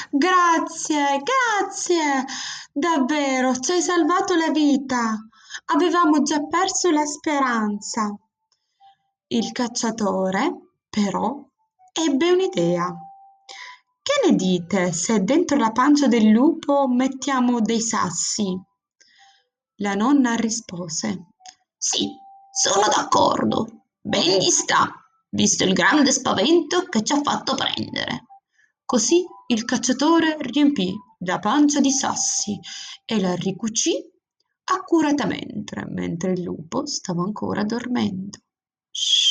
Grazie, grazie. Davvero, ci hai salvato la vita. Avevamo già perso la speranza. Il cacciatore, però, ebbe un'idea. Che ne dite se dentro la pancia del lupo mettiamo dei sassi? La nonna rispose: Sì, sono d'accordo. Ben gli sta, visto il grande spavento che ci ha fatto prendere. Così il cacciatore riempì la pancia di sassi e la ricucì accuratamente mentre il lupo stava ancora dormendo.